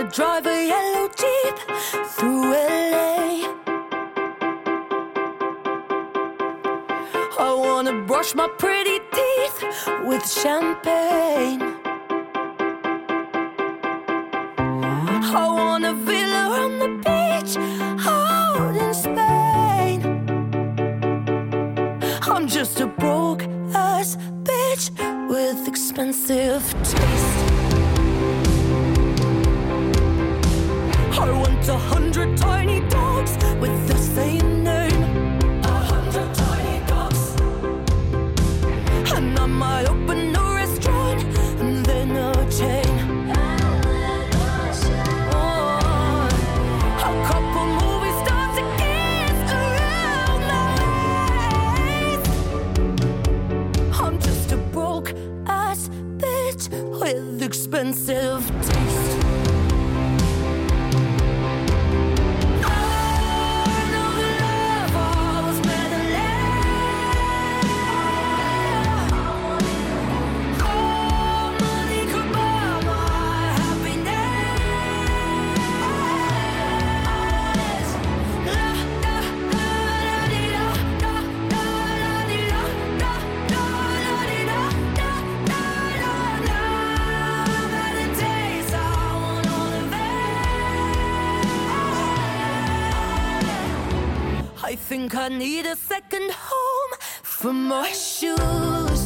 drive a yellow Jeep through LA. I wanna brush my pretty teeth with champagne. I want a villa on the beach out in Spain. I'm just a broke ass bitch with expensive taste. I want 100 tiny dogs with the same name. 100 tiny dogs. And I might open a restaurant and then a chain. A couple movie stars to kiss around my waist. I'm just a broke ass bitch with expensive taste. I think I need a second home for my shoes.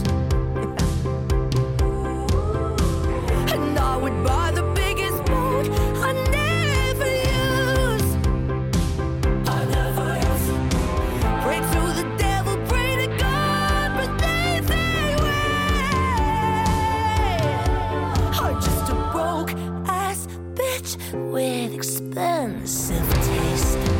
And I would buy the biggest boat I never use. I never use. Pray to the devil, pray to God, but they say wait. I'm just a broke ass bitch with expensive taste.